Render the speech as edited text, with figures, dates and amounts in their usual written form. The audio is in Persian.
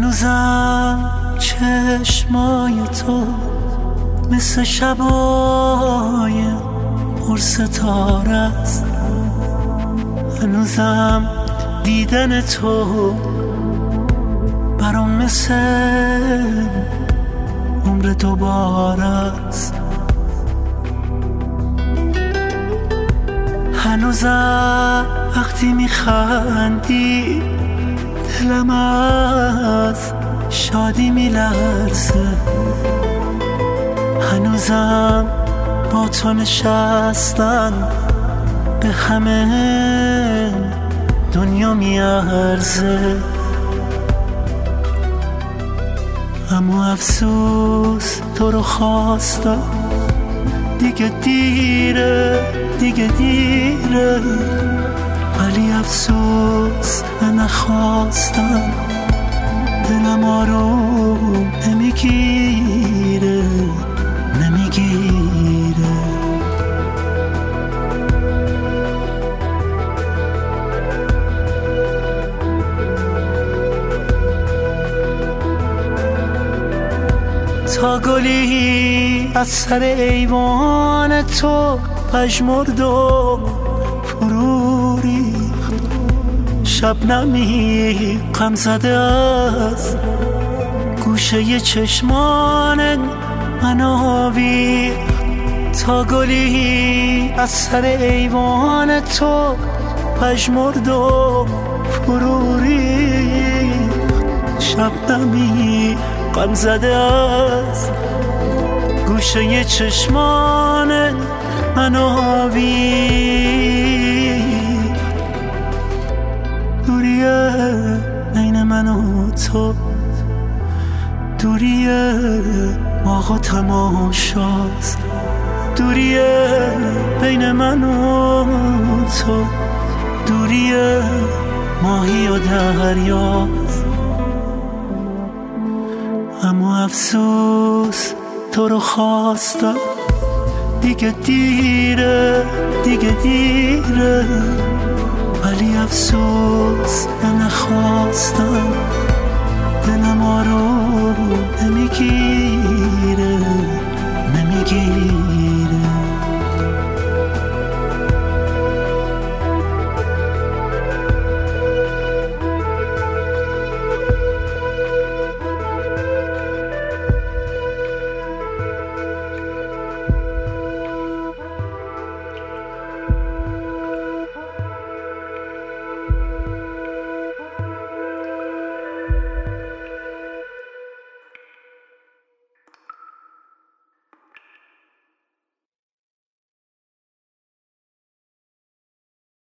هنوزم چشمای تو مثل شبای پر ستاره است. هنوزم دیدن تو برام مثل عمر دوباره است. هنوزم وقتی میخندی دلم از شادی میلرزه. هنوزم با تو نشستن به همه دنیا میارزه. اما افسوس تو رو خواستم، دیگه دیره ولی افسوس نخواستم. دلم آروم نمیگیره تا گلی از سر ایوان تو پژمرد و فرو ریخت. شبنمی غم زده از گوشه چشمان من آویخت. تا گلی از سر ایوان تو پژمرد و فرو ریخت. شبنمی غم زده از گوشه چشمان من آویخت. دوریه بین من و تو، دوریه باغ و تماشاست. دوریه بین من و تو، دوریه ماهی و دریاست. اما افسوس تو رو خواستم، دیگه دیره ولی افسوس نخواستم. دلم آروم نمیگیره